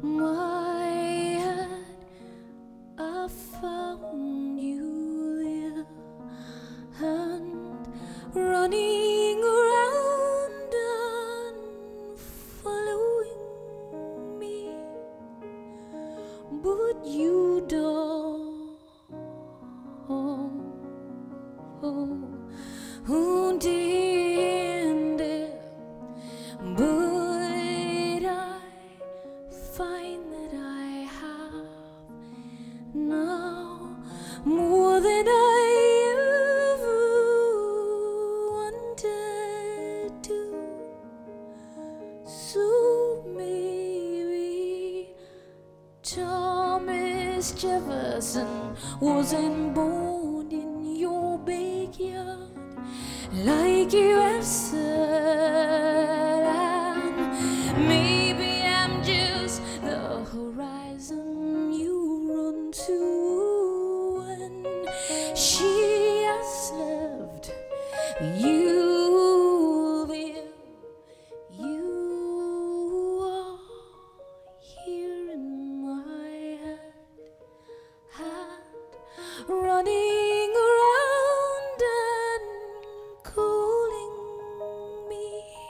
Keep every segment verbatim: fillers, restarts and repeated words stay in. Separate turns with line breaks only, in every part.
my head, I found you there and running around and following me, but you don't. Who did it? But I find that I have now more than I ever wanted to. So maybe Thomas Jefferson wasn't born in your backyard like you have said, and maybe I'm just the horizon you run to when she has left you there. You are here in my head, head running around and calling me.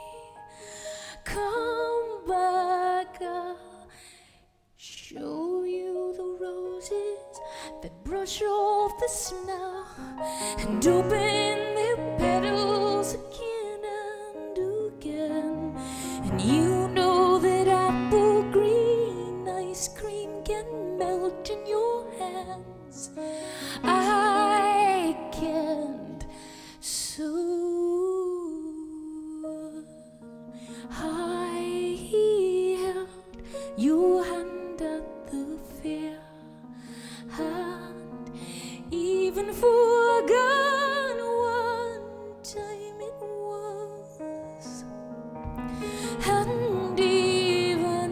Come back, I'll show you the roses that brush off the snow and open their petals again and again. And you know that apple green ice cream can melt in your hands. I can't. So I held your hand at the fair and even forgot what time it was. And even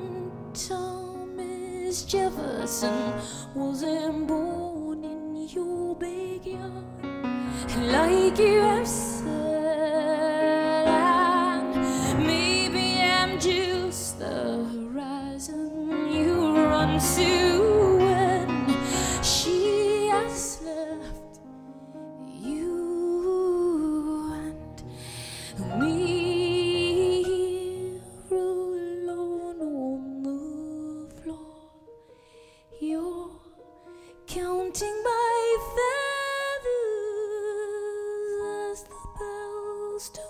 Thomas Jefferson wasn't born in your backyard like you have said, and maybe I'm just the horizon you run to when she has left you and me alone on the floor. You're counting my feathers as the bells do.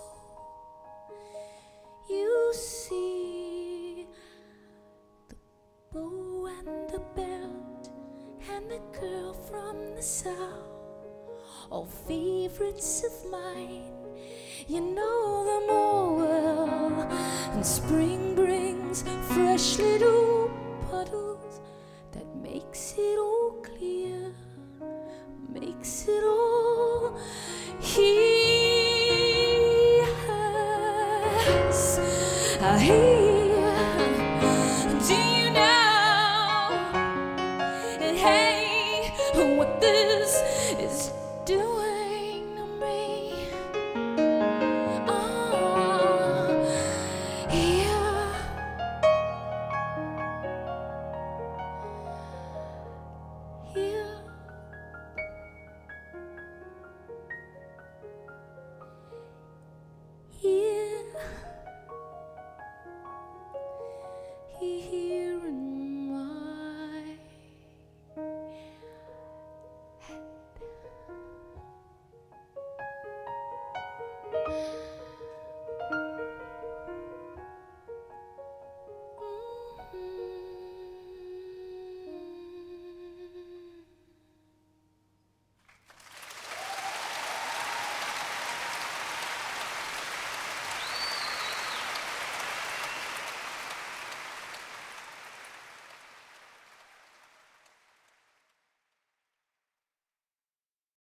You see the bow and the belt and the girl from the south, all favorites of mine. You know them all well, and spring brings fresh little puddles that makes it all clear, makes it all here.